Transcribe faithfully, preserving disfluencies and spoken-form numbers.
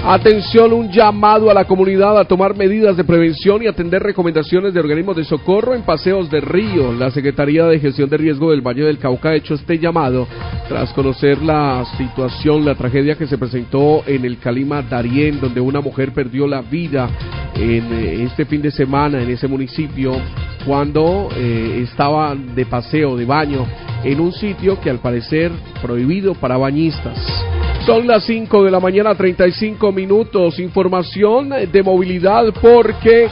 Atención, un llamado a la comunidad a tomar medidas de prevención y atender recomendaciones de organismos de socorro en paseos de río. La Secretaría de Gestión de Riesgo del Valle del Cauca ha hecho este llamado tras conocer la situación, la tragedia que se presentó en el Calima Darién, donde una mujer perdió la vida en este fin de semana en ese municipio cuando eh, estaba de paseo, de baño, en un sitio que al parecer prohibido para bañistas. Son las cinco de la mañana, treinta y cinco minutos. Información de movilidad porque